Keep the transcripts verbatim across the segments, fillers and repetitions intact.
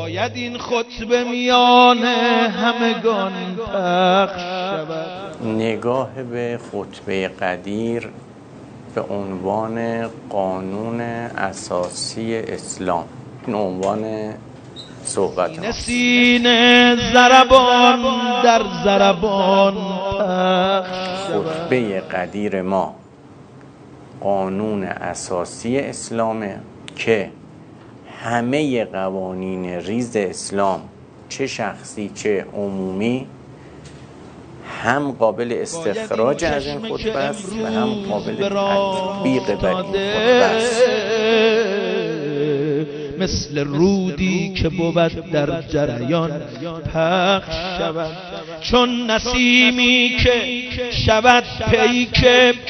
باید این خطبه میان همگان پخش شود. نگاه به خطبه قدیر به عنوان قانون اساسی اسلام، این عنوان صحبت ما. سینه ضربان در ضربان پخش شود. خطبه قدیر ما قانون اساسی اسلامه که همه قوانین ریز اسلام، چه شخصی چه عمومی، هم قابل استخراج از این خطبه است و هم قابل تطبیق بر این خطبه است. مثل رودی که بود در جریان پخش شود، چون نسیمی که شود پیک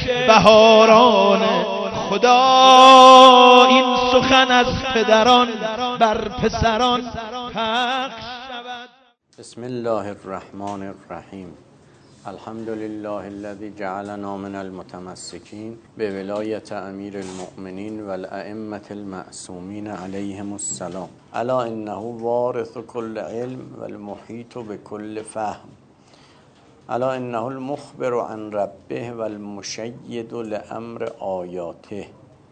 بهاران. خدا این سخن از پدران بر پسران پخش شود. بسم الله الرحمن الرحیم. الحمد لله الذي جعلنا من المتمسكين بولایت امیر المؤمنین و الائمة المعصومین علیهم السلام. الا انه وارث كل علم و المحیط بكل فهم. الا انه المخبر عن ربه و المشید لامر آیاته.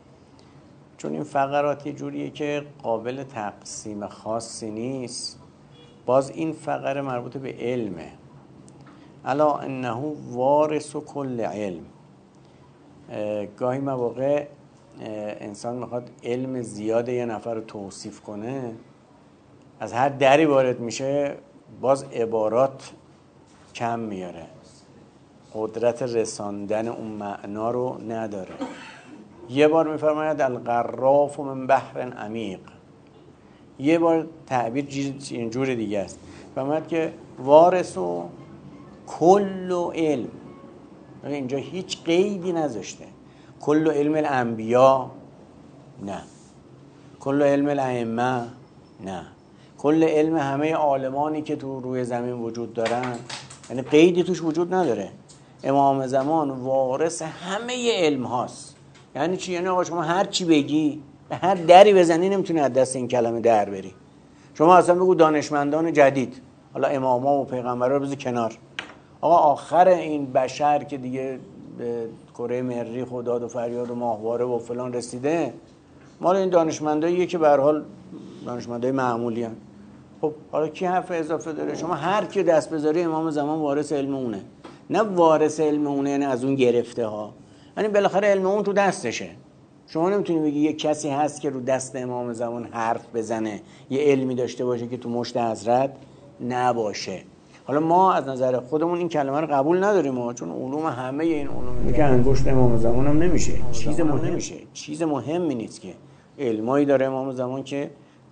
چون این فقرات جوریه که قابل تقسیم خاصی نیست، باز این فقره مربوط به علمه. الا انه وارث کل علم. گاهی مواقع انسان میخواد علم زیاد یه نفر رو توصیف کنه، از هر دری وارد میشه باز عبارات کم میاره، قدرت رساندن اون معنا رو نداره. یه بار میفرماید الغراف من بحر عمیق، یه بار تعبیر اینجور دیگه است، فرماید که وارث و کل علم. اینجا هیچ قیدی نذاشته. کل علم الانبیا نه، کل علم الائمه نه، کل علم همه عالمانی که تو روی زمین وجود دارن، یعنی قیدی توش وجود نداره. امام زمان وارث همه علم هاست. یعنی چی؟ یعنی آقا شما هر چی بگی، به هر دری بزنی نمیتونی از دست این کلمه در بری. شما اصلا بگو دانشمندان جدید، حالا اماما و پیغمبرا رو بذار کنار، آقا آخر این بشر که دیگه به کره مریخ و داد و فریاد و ماهواره و فلان رسیده، مال این دانشمنداییه که به هر حال دانشمندای معمولی هستن. خب حالا کی حرف اضافه داره؟ شما هر کی دست بذاری امام زمان وارث علم اونه. نه وارث علم اونه یعنی از اون گرفته ها، یعنی بالاخره علم اون تو دستشه. شما نمیتونی بگی یک کسی هست که رو دست امام زمان حرف بزنه، یه علمی داشته باشه که تو مشت حضرت نباشه. حالا ما از نظر خودمون این کلمه رو قبول نداریم ما، چون علوم همه این علوم که انگشت امام زمان هم نمیشه، چیز مهم نمیشه، چیز مهمی نیست که علمایی داره امام زمان که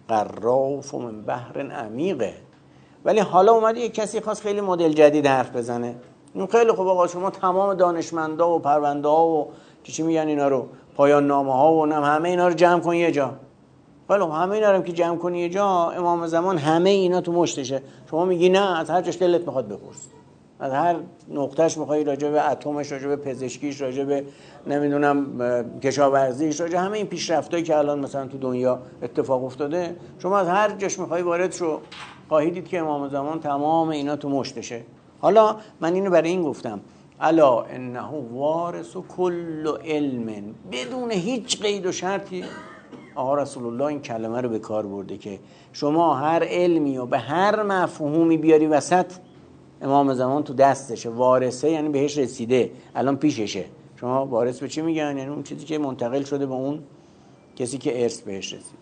قراف من بحر عمیقه. ولی حالا اومده یک کسی خواست خیلی مدل جدید حرف بزنه، این خیلی خوب آقا شما تمام دانشمندا و پرونده ها و چی میگن اینا رو، پایان نامه ها و نم همه اینا رو جمع کن یه جا. ولی همه اینا رو که جمع کنی یه جا، امام زمان همه اینا تو مشتشه. شما میگی نه، از هر جاش دلت میخواد بپرس، از هر نقطهش میخوای راجع به اتمش، راجع به پزشکیش، راجع به نمیدونم کشاورزیش، راجع همه این پیشرفتایی که الان مثلا تو دنیا اتفاق افتاده، شما از هر جاش میخوای وارد شو. خواهید دید که امام زمان تمام اینا تو مشتشه. حالا من اینو برای این گفتم الا انه وارث کل علم، بدون هیچ قید و شرطی آقا رسول الله این کلمه رو به کار برده که شما هر علمی و به هر مفهومی بیاری وسط، امام زمان تو دستشه. وارثه یعنی بهش رسیده، الان پیششه. شما وارث به چی میگن؟ یعنی اون چیزی که منتقل شده به اون کسی که ارث بهش رسیده.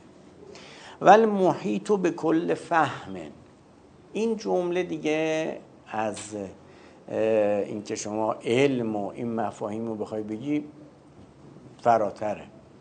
ولی محیط به کل فهم، این جمله دیگه از این که شما علم و این مفاهیم رو بخوای بگی فراتره.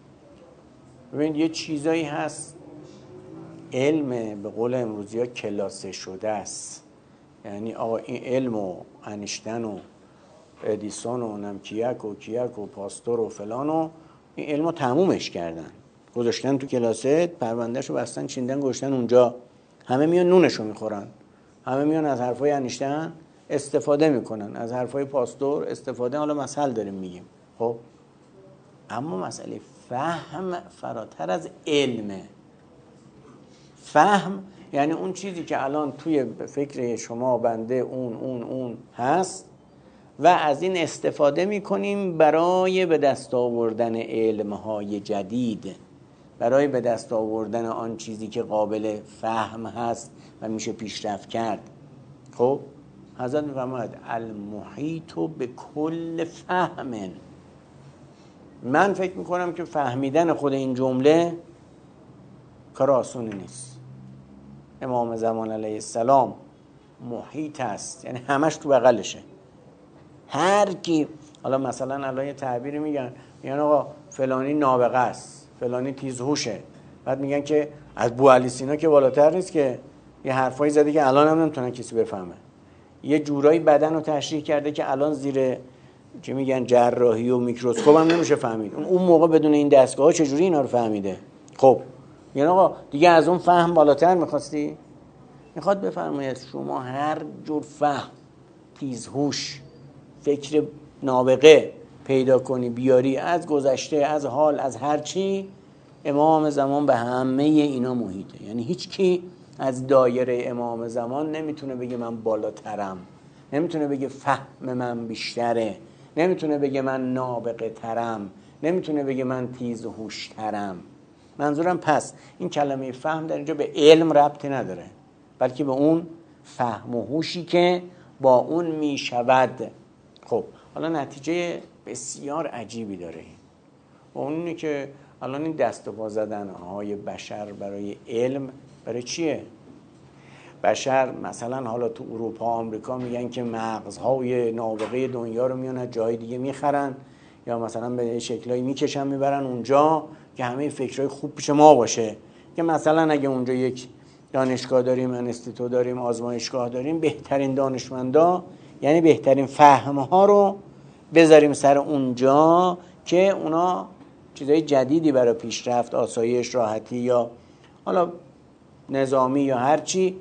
ببینید یه چیزایی هست علم به قول امروزی ها کلاسه شده است، یعنی آقا این علم و انیشتن و ادیسون و نمکیک و کیک و پاستور و فلان و این علم رو تمومش کردن، گذاشتن تو کلاسه، پروندهش رو بستن چیندن گذاشتن اونجا، همه میان نونش رو میخورن، همه میان از حرفای انیشتن استفاده میکنن، از حرفای پاستور استفاده. حالا مسئله داریم میگیم. خب اما مسئله فهم فراتر از علمه. فهم یعنی اون چیزی که الان توی فکر شما بنده اون اون اون هست و از این استفاده میکنیم برای به دست آوردن علمهای جدید، برای به دست آوردن آن چیزی که قابل فهم هست و میشه پیشرفت کرد. خب حضرت میفرماید المحیط به کل فهم. من فکر میکنم که فهمیدن خود این جمله کار آسونی نیست. امام زمان علیه السلام محیط است، یعنی همش تو بغلشه. هر کی، حالا مثلا الان یه تعبیری میگن، میگن آقا فلانی نابغه است، فلانی تیزهوشه، بعد میگن که از بوعلی سینا که بالاتر نیست، که یه حرفایی زده که الان هم نمیتونن کسی بفهمه، یه جورایی بدن رو تشریح کرده که الان زیر چه میگن جراحی و میکروسکوپ هم نمیشه فهمید. اون موقع بدون این دستگاه ها چجوری اینا رو فهمیده؟ خب یعنی آقا دیگه از اون فهم بالاتر میخواستی؟ میخواد بفرماید شما هر جور فهم، تیزهوش، فکر نابغه پیدا کنی بیاری از گذشته، از حال، از هر چی، امام زمان به همه اینا محیطه. یعنی هیچ کی از دایره امام زمان نمیتونه بگه من بالاترم، نمیتونه بگه فهم من بیشتره، نمیتونه بگه من نابغه ترم، نمیتونه بگه من تیز و هوش ترم. منظورم پس این کلمه فهم در اینجا به علم ربطی نداره، بلکه به اون فهم و هوشی که با اون میشود. خب حالا نتیجه بسیار عجیبی داره این، و اون اینه که الان این دست و پا زدن های بشر برای علم برای چیه؟ بشر مثلا حالا تو اروپا آمریکا میگن که مغزهای نابغه دنیا رو میان از جای دیگه میخرن، یا مثلا به شکلایی میکشن میبرن اونجا که همه فکرهای خوب پیش ما باشه، که مثلا اگه اونجا یک دانشگاه داریم، انستیتو داریم، آزمایشگاه داریم، بهترین دانشمندا یعنی بهترین فهمها رو بذاریم سر اونجا که اونا چیزای جدیدی برای پیشرفت، آسایش، راحتی یا حالا نظامی یا هر چی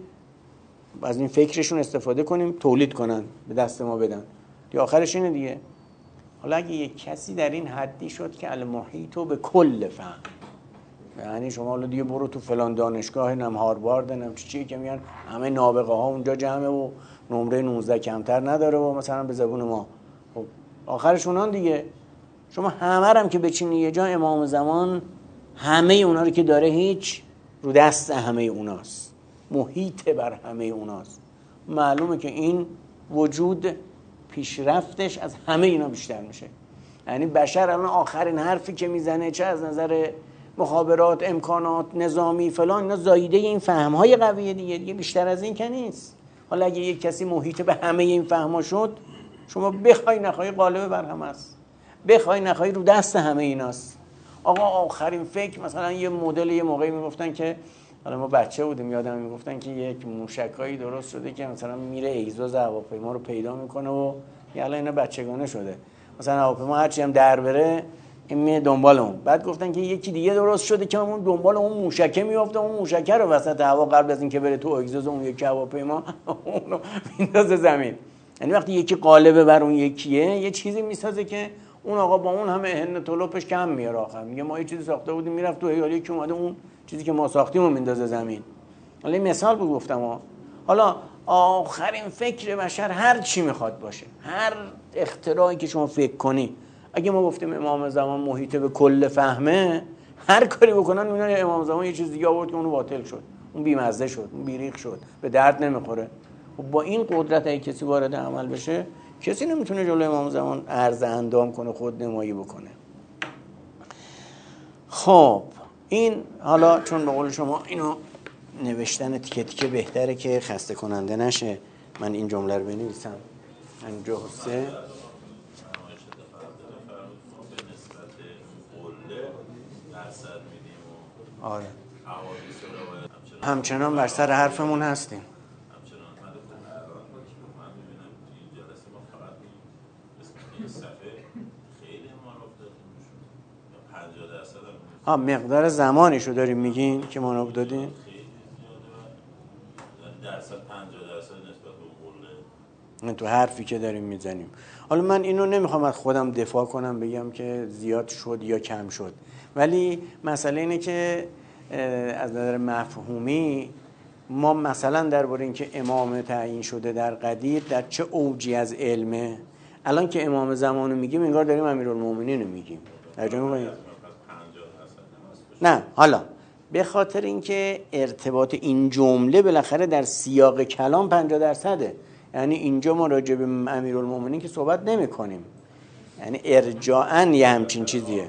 از این فکرشون استفاده کنیم، تولید کنن، به دست ما بدن. دیگه آخرش اینه دیگه. حالا اگه یک کسی در این حدی شد که المحیط به کل فهم، یعنی شما حالا دیگه برو تو فلان دانشگاه، نم هاروارد، نم چی چی که میگن همه نابغه ها اونجا جمعه و نمره نوزده کمتر نداره و مثلا به زبون ما، خب آخرش اونان دیگه. شما همه هم که بچینی یه جا، امام زمان همه اونا رو که داره هیچ رو دست همه اوناست، محیط بر همه اوناست. معلومه که این وجود پیشرفتش از همه اینا بیشتر میشه. یعنی بشر الان آخرین حرفی که میزنه، چه از نظر مخابرات، امکانات، نظامی فلان، اینا زاییده این فهم‌های قویه دیگه، دیگه بیشتر از این که نیست. حالا اگه یک کسی محیط به همه این فهم‌ها شد، شما بخوای نخوای غالب بر همه است، بخوای نخوای رو دست همه ایناست. آقا آخرین فکر، مثلا یه مدل یه موقعی میگفتن که، حالا ما بچه بودیم یادم میگفتن که یک موشکایی درست شده که مثلا میره ایزوز هواپیما رو پیدا میکنه و یالا اینا بچگانه شده، مثلا هواپیما هرچی هم در بره این میره دنبال اون. بعد گفتن که یکی دیگه درست شده که اون دنبال اون موشکه میافته، اون موشکه رو وسط هوا قبل از اینکه بره تو ایزوز اون یکی هواپیما اونو میندازه زمین. یعنی وقتی یکی غالب بر اون یکیه، یه چیزی میسازه که اون آقا با اون همه هن طلوپش کم میاره. آخر میگه ما یه چیزی ساخته بودیم میرفت تو، حالا یکی اومده اون چیزی که ما ساختیم رو میندازه زمین. حالا این مثال بود گفتم ها. حالا آخرین فکر بشر هر چی میخواد باشه، هر اختراعی که شما فکر کنی، اگه ما گفتیم امام زمان محیط به کل فهمه، هر کاری بکنن میبینن امام زمان یه چیز دیگه آورد که اونو باطل شد، اون بیمزه شد، اون بیریق شد، به درد نمیخوره. و با این قدرت اگه کسی وارد عمل بشه، کسی نمیتونه جلوی امام زمان عرض اندام کنه، خود نمایی بکنه. خب این حالا چون به قول شما اینو نوشتن تیکه تیکه بهتره که خسته کننده نشه، من این جمله رو بنویسم. پنجاه و سه آره همچنان بر سر حرفمون هستیم. ها مقدار زمانیشو داریم میگین که مانوب دادین؟ من تو حرفی که داریم میزنیم. حالا من اینو نمیخوام از خودم دفاع کنم بگم که زیاد شد یا کم شد، ولی مسئله اینه که از نظر مفهومی ما مثلا درباره اینکه امام تعیین شده در قدیر در چه اوجی از علمه، الان که امام زمانو میگیم انگار داریم امیرالمومنین رو میگیم. نه حالا به خاطر اینکه ارتباط این جمله بالاخره در سیاق کلام پنجاه درصده، یعنی اینجا ما راجع به امیرالمومنین که صحبت نمی کنیم، یعنی ارجاعاً یه همچین چیزیه.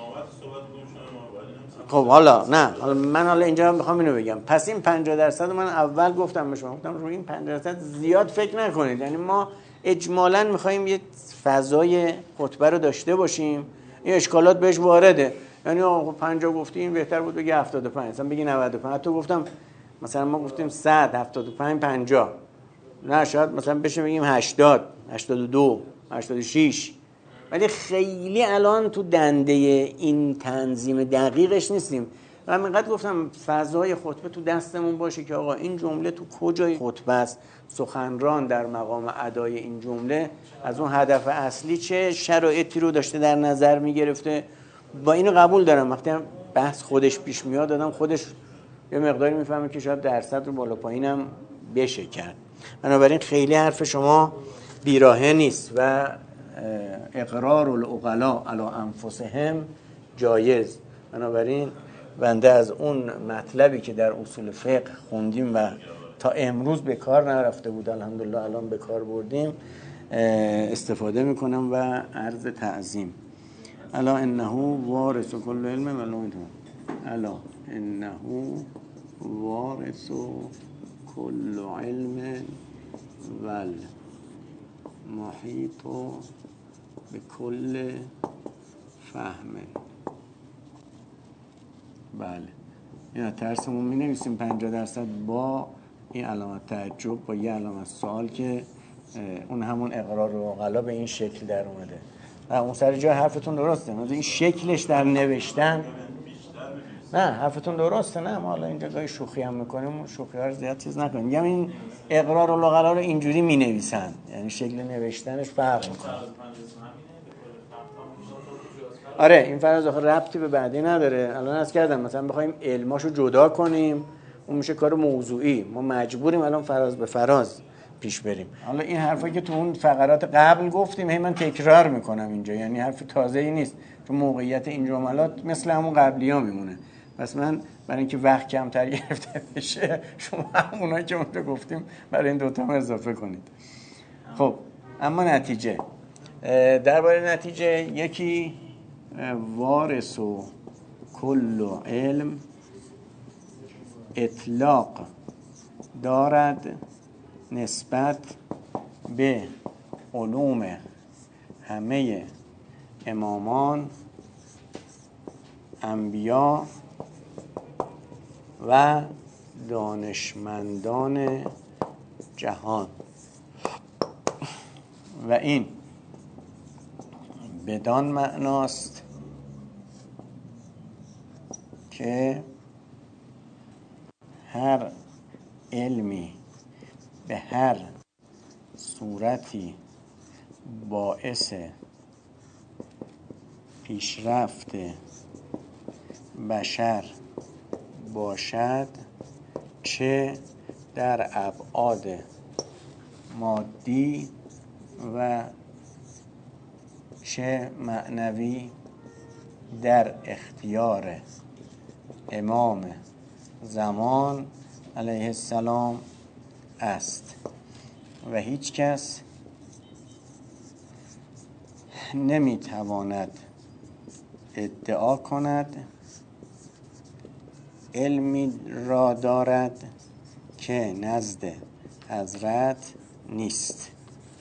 خب حالا نه حالا من حالا اینجا میخوام اینو بگم، پس این پنجاه درصد من اول گفتم به شما، گفتم روی این پنجاه درصد زیاد فکر نکنید، یعنی ما اجمالاً میخوایم یه فضای خطبه رو داشته باشیم، این اشکالات بهش وارده، یعنی آقا پنجاه گفتی این بهتر بود بگی هفتاد و پنج، مثلا بگی نود و پنج، حتی گفتم مثلا ما گفتیم صد، هفتاد و پنج، پنجاه، نه شاید مثلا بشه بگیم هشتاد، هشتاد و دو، هشتاد و شش، ولی خیلی الان تو دنده این تنظیم دقیقش نیستیم. و همینقدر گفتم فضای خطبه تو دستمون باشه که آقا این جمله تو کجای خطبه است، سخنران در مقام ادای این جمله از اون هدف اصلی چه شرایطی رو داشته در نظر میگرفته. با اینو قبول دارم وقتی هم بحث خودش پیش میاد آدم خودش یه مقداری میفهمه که شاید درصد رو بالا پایینم بشه کرد. بنابراین خیلی حرف شما بیراهه نیست و اقرار العقلاء علی انفسهم جایز. بنابراین بنده از اون مطلبی که در اصول فقه خوندیم و تا امروز به کار نرفته بود الحمدلله الان به کار بردیم استفاده میکنم و عرض تعظیم. الا انه وارث کل علم و الا انه وارث کل علم و محیط به کل فهم. بله اینا ترسمون می نویسیم پنجاه درصد با این علامت تعجب با یه علامت سوال که اون همون اقرار و عقلا به این شکل در اومده. اون سر جای حرفتون درسته، این شکلش در نوشتن نه حرفتون درسته، نه ما حالا اینجا گاهی شوخی هم میکنیم، شوخی ها رو زیاد چیز نکنیم، میگم این اقرار و لغلا رو اینجوری می نویسن، یعنی شکل نوشتنش فرق میکنه. آره این فراز آخه ربطی به بعدی نداره. الان از کردم مثلا بخوایم علماشو جدا کنیم اون میشه کار موضوعی، ما مجبوریم الان فراز به فراز پیش بریم. حالا این حرفا که تو اون فقرات قبل گفتیم هی من تکرار میکنم اینجا، یعنی حرف تازه‌ای نیست، چون موقعیت این جملات مثل همون قبلی‌ها میمونه. پس من برای اینکه وقت کمتر گرفته بشه شما همونایی که اونجا گفتیم برای این دوتا هم اضافه کنید. خب اما نتیجه، درباره نتیجه یکی وارث و کل علم اطلاق دارد نسبت به علوم همه امامان، انبیا و دانشمندان جهان، و این بدان معناست که هر علمی به هر صورتی باعث پیشرفت بشر باشد، چه در ابعاد مادی و چه معنوی، در اختیار امام زمان علیه السلام است و هیچ کس نمیتواند ادعا کند علمی را دارد که نزد حضرت نیست.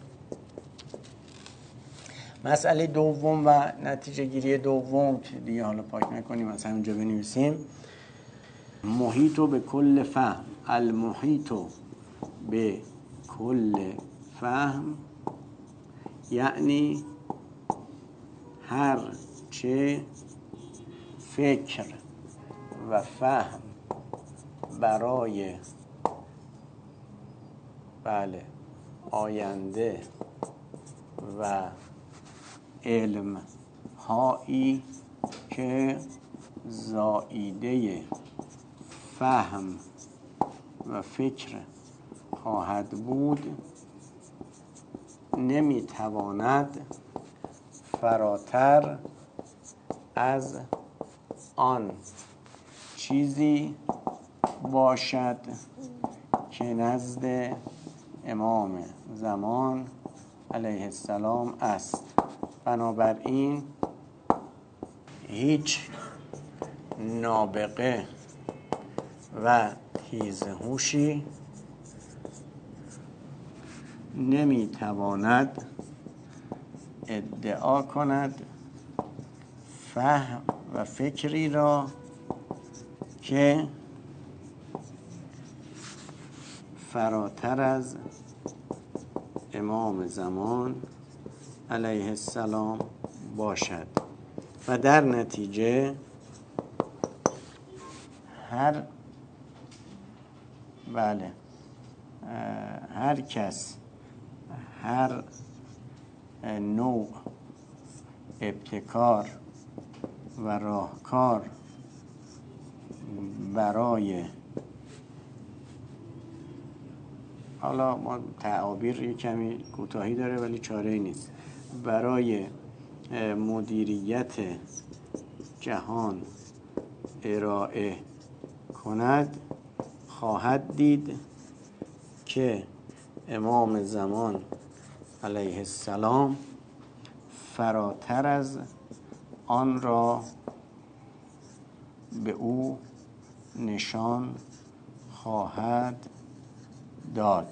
مسئله دوم و نتیجه گیری دوم که دیگه حالا پاک نکنیم از همینجا بنویسیم، محیط به کل فهم، المحیط به کل فهم یعنی هر چه فکر و فهم برای بله آینده و علم هایی که زائیده فهم و فکر خواهد بود نمیتواند فراتر از آن چیزی باشد که نزد امام زمان علیه السلام است. بنابراین هیچ نابغه و تیزهوشی نمیتواند ادعا کند فهم و فکری را که فراتر از امام زمان علیه السلام باشد و در نتیجه هر بله هر کس هر نوع ابتکار و راهکار برای حالا ما تعابیر یک کمی کوتاهی داره ولی چاره‌ای نیست برای مدیریت جهان ارائه کند خواهد دید که امام زمان علیه السلام فراتر از آن را به او نشان خواهد داد.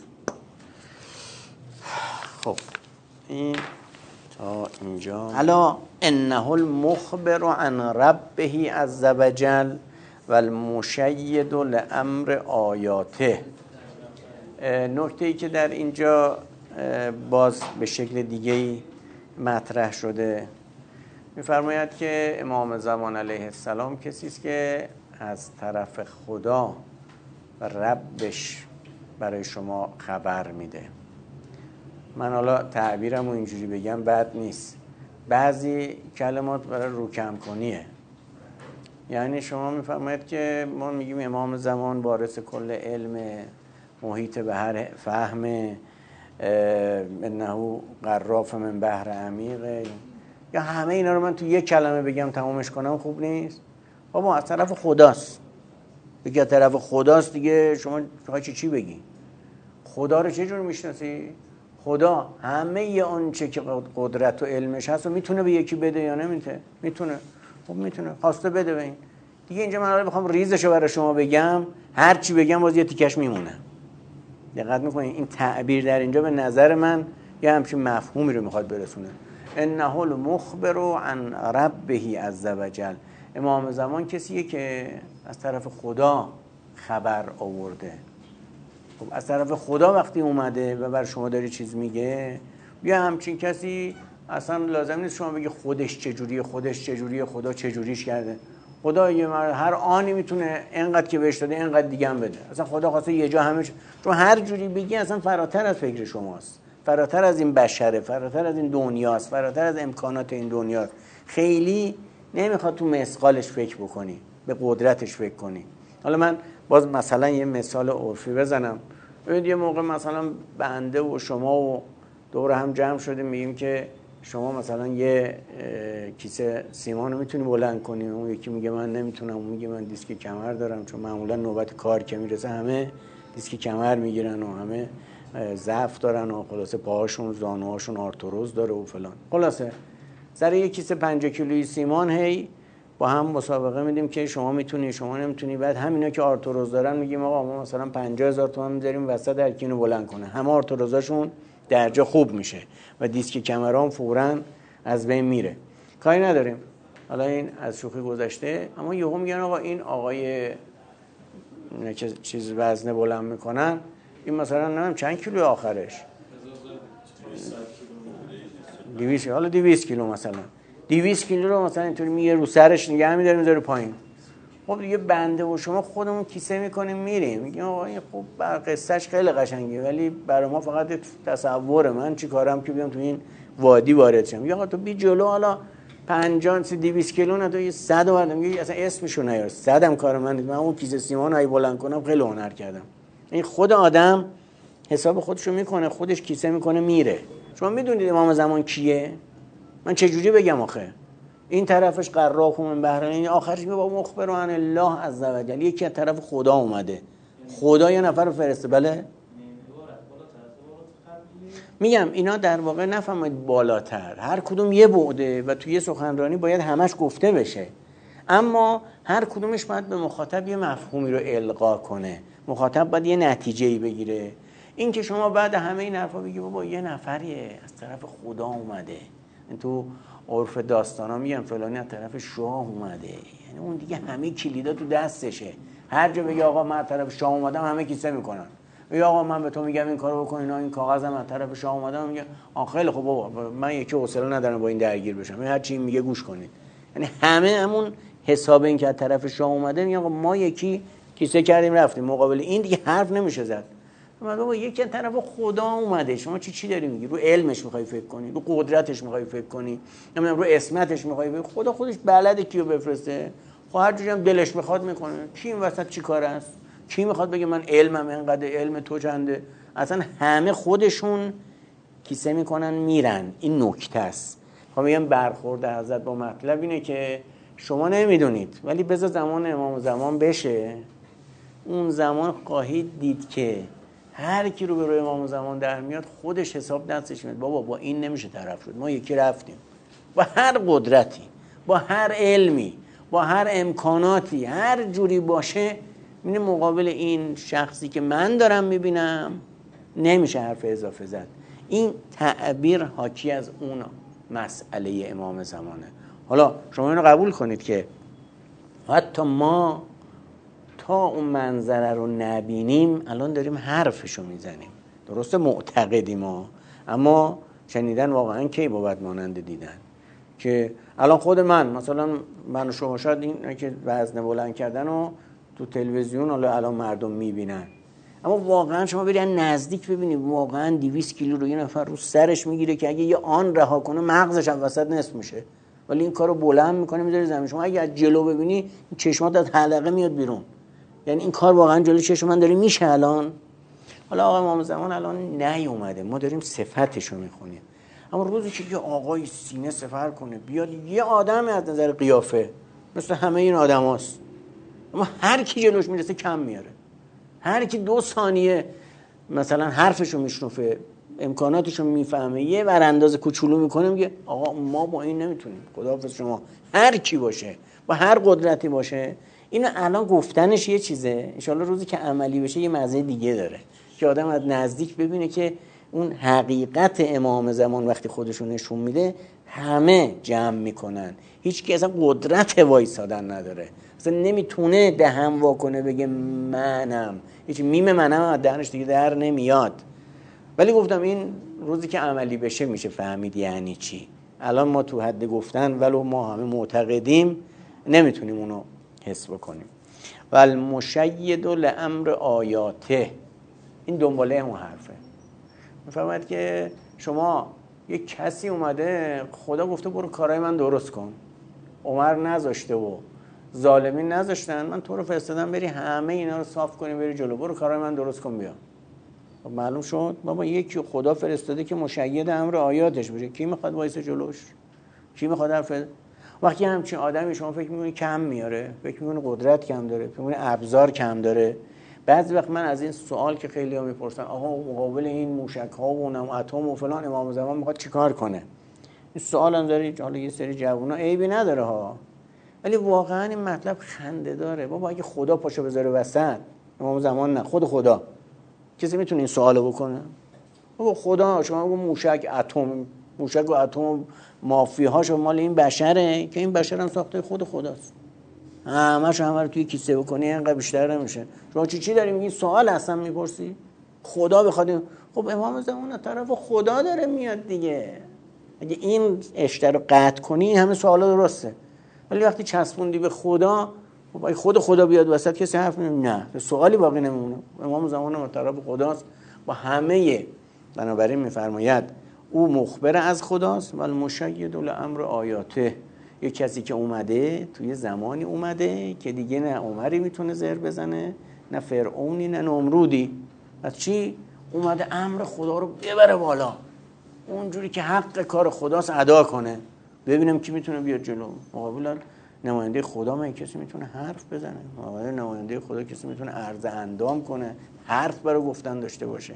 خب این تا اینجا. الا انه المخبر عن ربه عز وجل و المشید لامر آیاته. نکته ای که در اینجا باز به شکل دیگه‌ای مطرح شده می‌فرماید که امام زمان علیه السلام کسی است که از طرف خدا و ربش برای شما خبر میده. من حالا تعبیرم رو اینجوری بگم بد نیست. بعضی کلمات برای روکم کنیه. یعنی شما میفرمایید که ما میگیم امام زمان وارث کل علم، محیط به هر فهم، انه قراف من بحر عمیق، یا همه اینا رو من تو یک کلمه بگم تمامش کنم خوب نیست؟ بابا از طرف خداست. بگی از طرف خداست دیگه شما چی چی بگی؟ خدا رو چه جور میشناسی؟ خدا همه ی اون چه که قدرت و علمش هست و میتونه به یکی بده یا نمیتونه؟ میتونه. خب میتونه، خواسته بده به این. دیگه اینجا من حالا بخوام ریزشو برای شما بگم، هر چی بگم باز یه تیکش میمونه. دقت میکنید این تعبیر در اینجا به نظر من یه همچین مفهومی رو میخواد برسونه. انه المخبر عن ربه عز وجل. امام زمان کسیه که از طرف خدا خبر آورده. خب از طرف خدا وقتی اومده و بر شما داره چیز میگه، بیا همچین کسی اصلا لازم نیست شما بگی خودش چجوریه، خودش چجوریه، خدا چجوریش کرده. خدا یه مرد هر آنی میتونه اینقدر که بهش داده اینقدر دیگه هم بده. اصلا خدا خواسته یه جا همه، چون هر جوری بگی اصلا فراتر از فکر شماست، فراتر از این بشره، فراتر از این دنیاست، فراتر از امکانات این دنیاست. خیلی نمیخواد تو مثقالش فکر بکنی، به قدرتش فکر کنی. حالا من باز مثلا یه مثال عرفی بزنم. ببینید یه موقع مثلا بنده و شما و دور هم جمع شدیم میگیم که شما مثلا یه کیسه سیمان رو میتونی بلند کنی، اون یکی میگه من نمیتونم، اون میگه من دیسک کمر دارم، چون معمولا نوبت کار که میرسه همه دیسک کمر میگیرن و همه ضعف دارن و خلاصه پاهاشون زانوهاشون آرتروز داره و فلان. خلاصه سر یه کیسه پنج کیلویی سیمان هی با هم مسابقه میدیم که شما میتونی شما نمیتونی. بعد همینا که آرتروز دارن میگیم آقا ما مثلا پنجاه هزار تومان میذاریم وسط هر کی اینو بلند کنه، همه آرتروزاشون درجا خوب میشه و دیسک کمرام فوراً از بین میره. کاری نداریم، حالا این از شوخی گذشته. اما یهو میگن آقا این آقای که چیز وزنه بلند میکنن این مثلا نمیدونم چند کیلو آخرش دویست، حالا دویست کیلو مثلا دویست کیلو رو مثلا اینطوری میگه رو سرش نگه میداره میذاره پایین. خب دیگه بنده و شما خودمون کیسه میکنیم میریم میگیم آقا این خب بر قصهش خیلی قشنگه ولی برای ما فقط تصور من چی کارم که بیام تو این وادی وارد شم. یا آقا تو بی جلو، حالا پنجاه سی دویست کیلو نه تو یه صد و بعد میگه اصلا اسمشو نیار، صدم کار من نیست، من اون کیسه سیمان هایی بلند کنم خیلی هنر کردم. این خود آدم حساب خودشو میکنه، خودش کیسه میکنه میره. شما میدونید امام زمان کیه؟ من چه جوری بگم آخه؟ این طرفش قراق من بهرین، آخرش میگه با مخبر عن الله عز و جل، یکی از طرف خدا اومده، خدا یه نفر رو فرسته. بله میگم اینا در واقع نفهمید بالاتر، هر کدوم یه بعده و توی سخنرانی باید همش گفته بشه، اما هر کدومش باید به مخاطب یه مفهومی رو القا کنه، مخاطب باید یه نتیجه‌ای بگیره. این که شما بعد همه این حرفا بگی بابا یه نفریه از طرف خدا اومده، این تو عرف داستانا میگن فلانی از طرف شاه اومده، یعنی اون دیگه همه کلیدا تو دستشه، هر جا بگی آقا من از طرف شاه اومدم همه کیسه میکنن، یا آقا من به تو میگم این کارو بکن، اینا این کاغذم از طرف شاه اومدم، میگه آ خیلی خوب بابا من یکی حوصله ندارم با این درگیر بشم، هر چی میگه گوش کنید. یعنی همه همون حساب این که از طرف شاه اومده، میگه آقا ما یکی کیسه کردیم رفتیم، مقابل این دیگه حرف نمیشه زد. من بابا یکی از طرف خدا اومده، شما چی چی داری میگی؟ رو علمش میخوای فکر کنی، رو قدرتش میخوای فکر کنی، نمیدونم رو اسمتش میخوای فکر. خدا خودش بلده کیو بفرسته، خب هر جوری هم دلش میخواد میکنه. کی این وسط چی کار است؟ کی میخواد بگه من علمم اینقدر، علم تو چنده؟ اصلا همه خودشون کیسه میکنن میرن. این نکته است. خب میگم برخورد حضرت با مطلب اینه که شما نمیدونید، ولی بذار زمان امام زمان بشه، اون زمان خواهید دید که هر کی رو به روی امام زمان در میاد خودش حساب دستش میاد، بابا با این نمیشه طرف شد، ما یکی رفتیم با هر قدرتی، با هر علمی، با هر امکاناتی، هر جوری باشه، میره مقابل این شخصی که من دارم میبینم نمیشه حرف اضافه زد. این تعبیر حاکی از اون مسئله امام زمانه. حالا شما اینو قبول کنید که حتی ما تا اون منظره رو نبینیم الان داریم حرفشو میزنیم. درسته معتقدیم ما، اما شنیدن واقعا کی بود مانند دیدن. که الان خود من مثلا من و شما شاید این که وزن بلند کردن و تو تلویزیون حالا الان مردم میبینن، اما واقعا شما برید نزدیک ببینید واقعا دویست کیلو رو یه نفر رو سرش میگیره که اگه یه آن رها کنه مغزش هم وسط نصف میشه، ولی این کارو بلند میکنه میذاره زمین. شما اگه از جلو ببینی چشمات از حلقه میاد بیرون، یعنی این کار واقعا جلوی چشم من داره میشه الان. حالا آقا امام زمان الان نیومده، ما داریم صفتشو میخونیم، اما روزی که یه آقای سینه سفر کنه بیاد یه آدم از نظر قیافه مثل همه این آدم هاست، اما هر کی جلوش میرسه کم میاره، هر کی دو ثانیه مثلا حرفشو میشنفه، امکاناتشو میفهمه، یه ورانداز کوچولو میکنه میگه آقا ما با این نمیتونیم، خداحافظ شما. هر کی باشه با هر قدرتی باشه، اینو الان گفتنش یه چیزه، انشالله روزی که عملی بشه یه مزه دیگه داره که آدم از نزدیک ببینه که اون حقیقت امام زمان وقتی خودشون نشون میده همه جمع میکنن، هیچ کی اصلا قدرت وایسادن نداره، اصلا نمیتونه دهن واکنه بگه منم، هیچ میم منم از دهنش دیگه در نمیاد. ولی گفتم این روزی که عملی بشه میشه فهمید یعنی چی. الان ما تو حد گفتن ولو ما همه معتقدیم نمیتونیم اونو حس بکنیم. و المشید لامر آیاته، این دنباله اون حرفه. میفهمید که شما یک کسی اومده خدا گفته برو کارهای من درست کن، عمر نذاشته و ظالمین نذاشتن، من تو رو فرستادم بری همه اینا رو صاف کنی بری جلو، برو کارهای من درست کن بیا. خب معلوم شد بابا یکی خدا فرستاده که مشید امر آیاتش بشه، کی میخواد وایسه جلوش؟ کی میخواد حرف؟ وقتی همچین آدمی شما فکر میکنی کم میاره، فکر میکنی قدرت کم داره، فکر میکنی ابزار کم داره. بعضی وقت من از این سوال که خیلی ها میپرسن آقا مقابل این موشک ها و اونم اتم و فلان امام زمان میخواد چیکار کنه، این سوال هم داری حالا یه سری جوونا عیبی نداره ها، ولی واقعا این مطلب خنده داره. بابا اگه خدا پاشو بذاره وسط، امام زمان نه، خود خدا، کسی میتونه این سوالو بکنه؟ بابا خدا شما بگو موشک اتم، موشک و اتم مافیاهاش مال این بشره که این بشر هم ساخته خود خداست، همه‌شو همه رو توی کیسه بکنی اینقدر بیشتر نمیشه. شما چی چی داری میگی؟ سوال اصلا میپرسی؟ خدا بخواد، خب امام زمان از طرف خدا داره میاد دیگه، اگه این اشتر رو قطع کنی همه سوالا درسته، ولی وقتی چسبوندی به خدا، خب خود خدا بیاد وسط کسی حرف نمیزنه، نه سوالی باقی نمیمونه. امام زمان از طرف خداست با همه، بنابراین میفرماید او مخبر از خداست و المشید لامر آیاته، یه کسی که اومده توی زمانی اومده که دیگه نه عمری میتونه زهر بزنه، نه فرعونی، نه نمرودی. پس چی؟ اومده امر خدا رو ببره بالا، اونجوری که حق کار خداست ادا کنه. ببینم کی میتونه بیاد جلو. مقابل نماینده خدا من کسی میتونه حرف بزنه؟ مقابل نماینده خدا کسی میتونه عرض اندام کنه، حرف برای گفتن داشته باشه؟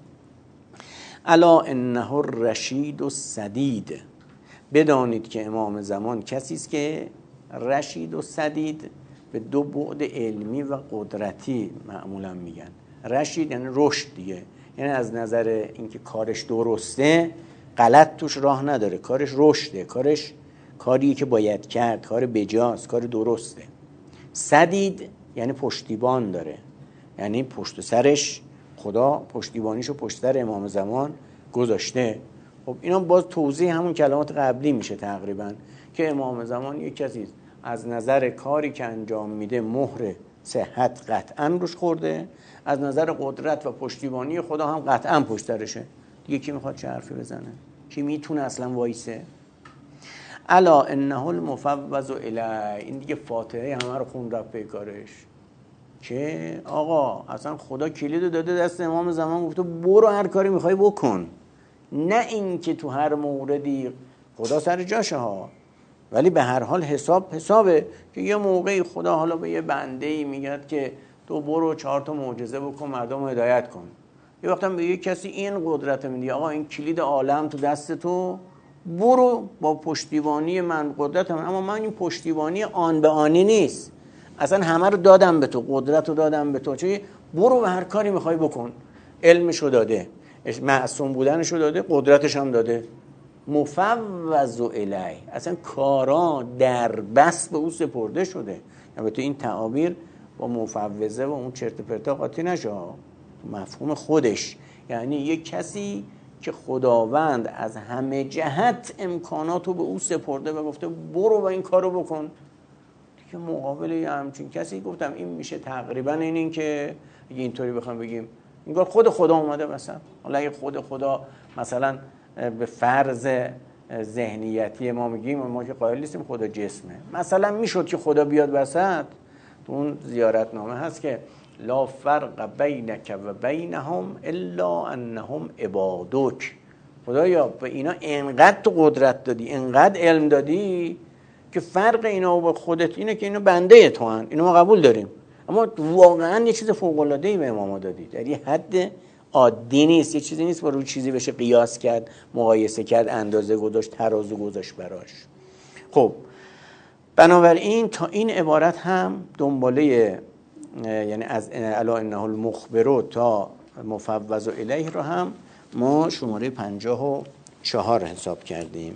الا انه الرشید السدید، بدانید که امام زمان کسی است که رشید و سدید به دو بعد علمی و قدرتی معمولا میگن. رشید یعنی رشد دیگه، یعنی از نظر اینکه کارش درسته غلط توش راه نداره، کارش رشده، کارش کاریه که باید کرد، کار بجاست، کار درسته. سدید یعنی پشتیبان داره، یعنی پشت سرش خدا پشتیبانیشو پشت سر امام زمان گذاشته. خب اینا باز توضیح همون کلمات قبلی میشه تقریبا، که امام زمان یک کسی از نظر کاری که انجام میده مهر صحت قطعا روش خورده، از نظر قدرت و پشتیبانی خدا هم قطعا پشت سرشه. دیگه کی میخواد چه حرفی بزنه؟ کی میتونه اصلا وایسه؟ الا انه المفوض الی، این دیگه فاتحه همه رو خون رفت به کارش که آقا اصلا خدا کلید داده دست امام زمان، گفته برو هر کاری میخوای بکن. نه این که تو هر موردی خدا سر جاشه ها، ولی به هر حال حساب حسابه که یه موقعی خدا حالا به یه بنده‌ای میگه که تو برو چهار تا معجزه بکن مردم رو هدایت کن. یه وقتا به یه کسی این قدرت میدی، آقا این کلید عالم تو دست تو، برو با پشتیبانی من، قدرت من، اما من این پشتیبانی آن به آنی نیست، اصلا همه رو دادم به تو، قدرت رو دادم به تو، چه برو به هر کاری میخوای بکن. علمشو داده، معصوم بودنشو داده، قدرتش هم داده. مفوض الی، اصلا کارا در بس به او سپرده شده. البته این تعابیر با مفوضه و اون چرت و پرتا قاطی نشه، مفهوم خودش یعنی یک کسی که خداوند از همه جهت امکاناتو به او سپرده و گفته برو و این کارو بکن. دیگه مقابل یه همچین کسی گفتم این میشه تقریبا این این که اگه اینطوری بخوام بگیم انگار خود خدا اومده مثلا. حالا اگه خود خدا مثلا به فرض ذهنیتی ما میگیم، ما که قائل نیستیم خدا جسمه، مثلا میشد که خدا بیاد وسط. تو اون زیارتنامه هست که لا فرق بینک و بینهم الا انهم عبادک. خدایا به اینا انقدر تو قدرت دادی، انقدر علم دادی که فرق اینا و خودت اینه که اینا بنده تو هن، اینو ما قبول داریم، اما واقعا یه چیز فوق العاده ای به امام دادی، در یه حد عادی نیست، یه چیزی نیست با روی چیزی بشه قیاس کرد، مقایسه کرد، اندازه گذاشت، ترازو گذاشت براش. خب بنابراین تا این عبارت هم دنباله، یعنی از الا انه المخبر تا مفوض الیه رو هم ما شماره پنجاه و چهار حساب کردیم.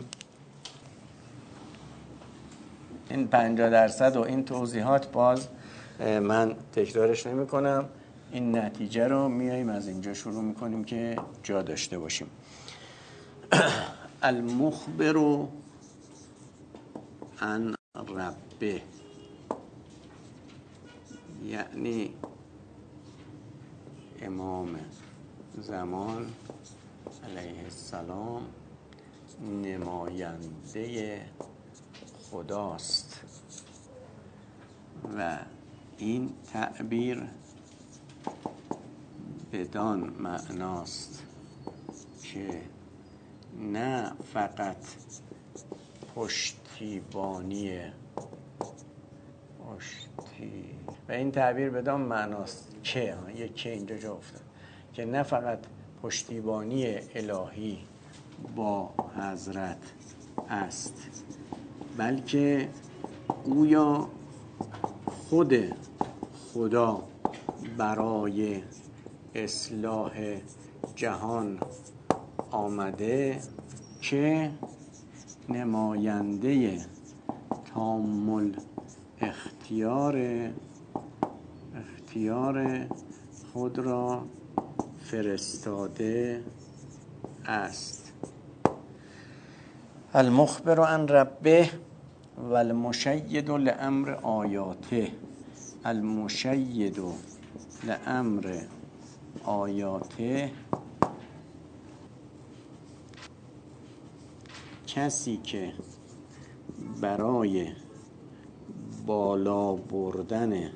این پنجاه درصد و این توضیحات باز من تکرارش نمی کنم، این نتیجه رو میاییم از اینجا شروع میکنیم که جا داشته باشیم. المخبر عن ربه، یعنی امام زمان علیه السلام نماینده خداست و این تعبیر بدان معناست که نه فقط پشتیبانی پشتی و این تعبیر بدان معناست که یک که اینجا جا افتاد که نه فقط پشتیبانی الهی با حضرت است، بلکه گویا خود خدا برای اصلاح جهان آمده که نماینده تامل اختیار اختیار خود را فرستاده است. المخبر عن ربه و المشید لامر آیاته، المشید لامر آیاته کسی که برای بالا بردن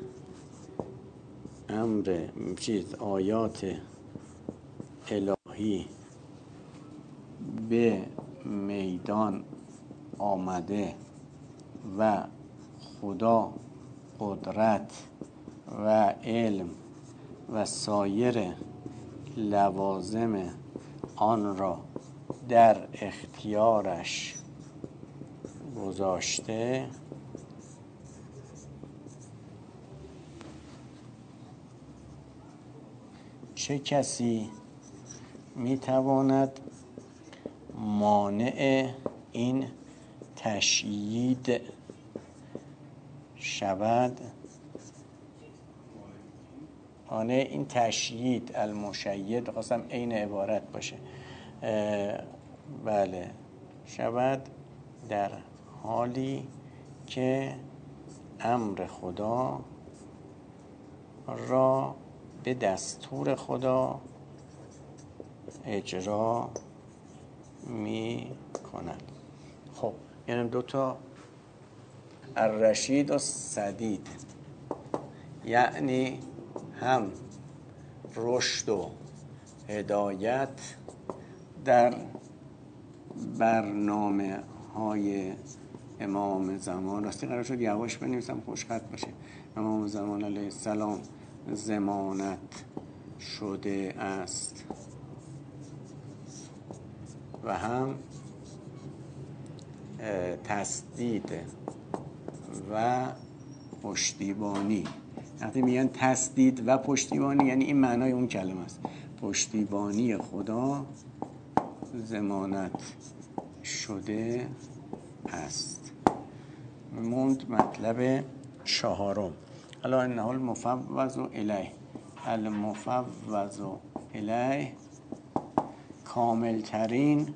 امر چیز آیات الهی به میدان آمده و خدا قدرت و علم و سایر لوازم آن را در اختیارش گذاشته، چه کسی میتواند مانع این تشیید شود؟ مانع این تشیید، المشید خواستم عین عبارت باشه، بله، شود در حالی که امر خدا را به دستور خدا اجرا می کند. خب یعنی دو تا الرشید و سدید، یعنی هم رشد و هدایت در برنامه های امام زمان. راستی قرار شد یواش بنویسم خوشخط باشه. امام زمان علیه السلام ضمانت شده است و هم تسدید و پشتیبانی. وقتی میگن تسدید و پشتیبانی یعنی این معنای اون کلمه است، پشتیبانی خدا ضمانت شده است. موند مطلب چهارم. الا انه المفوض الیه، المفوض الیه کامل ترین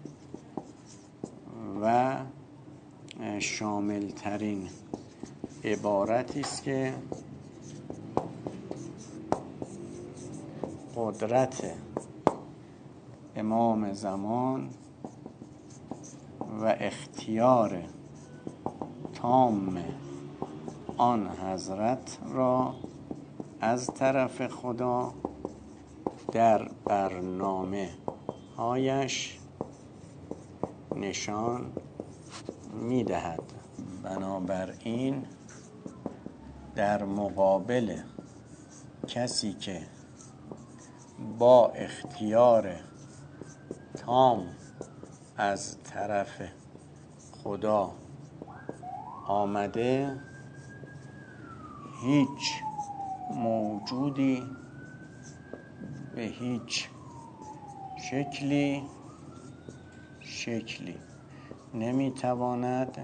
و شامل ترین عبارتی است که قدرت امام زمان و اختیار تام آن حضرت را از طرف خدا در برنامه هایش نشان می دهد. بنابراین در مقابل کسی که با اختیار تام از طرف خدا آمده، هیچ موجودی به هیچ شکلی شکلی نمیتواند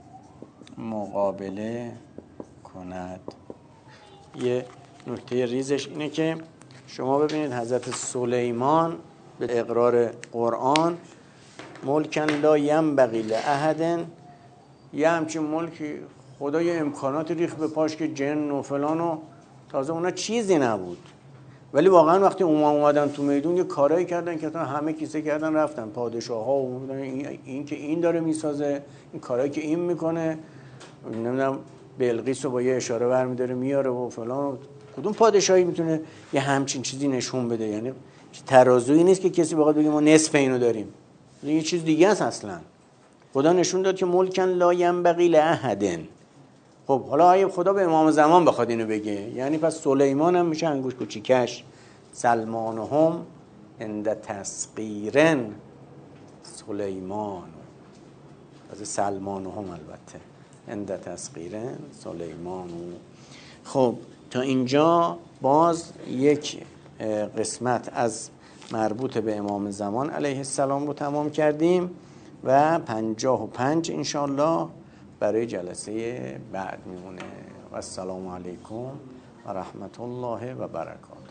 مقابله کند. یه نکته ریزش اینه که شما ببینید حضرت سلیمان به اقرار قرآن ملکن لا ینبغی لاحد، یه همچین ملکی خدا یه امکانات ریخت به پاش که جن و فلان و تازه اونا چیزی نبود، ولی واقعا وقتی اونا اومدن تو میدون یه کارایی کردن که همه کیسه کردن رفتن، پادشاه ها اومدن این, این که این داره میسازه، این کارایی که این میکنه، نمیدونم بلقیس رو با یه اشاره برمیداره میاره و فلان. کدوم پادشاهی میتونه یه همچین چیزی نشون بده؟ یعنی ترازویی نیست که کسی بخواد بگه ما نصف اینو داریم، یه چیز دیگه است اصلا. خدا نشون داد که ملکن لا ینبغی لاحد. خب حالا اگه خدا به امام زمان بخواد اینو بگه، یعنی پس سلیمان هم میشه انگوش کوچیکش. سلمانهم عند تسقیرن سلیمان، از سلمانهم البته عند تسقیرن سلیمان. خب تا اینجا باز یک قسمت از مربوط به امام زمان علیه السلام رو تمام کردیم و پنجاه و پنج انشاءالله برای جلسه بعد میمونه. و السلام علیکم و رحمت الله و برکاته.